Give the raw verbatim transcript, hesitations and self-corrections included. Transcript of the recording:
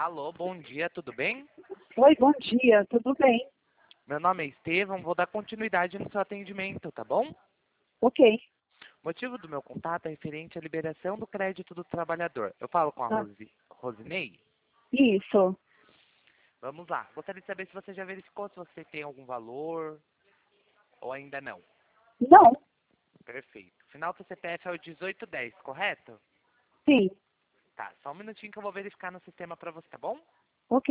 Alô, bom dia, tudo bem? Oi, bom dia, tudo bem? Meu nome é Estevão, vou dar continuidade no seu atendimento, tá bom? Ok. O motivo do meu contato é referente à liberação do crédito do trabalhador. Eu falo com a Ah, Rosi, Rosinei? isso. Vamos lá. Gostaria de saber se você já verificou se você tem algum valor ou ainda não. Não, Perfeito. Final do C P F é o dezoito dez, correto? sim, Tá, só um minutinho que eu vou verificar no sistema pra você, tá bom? ok.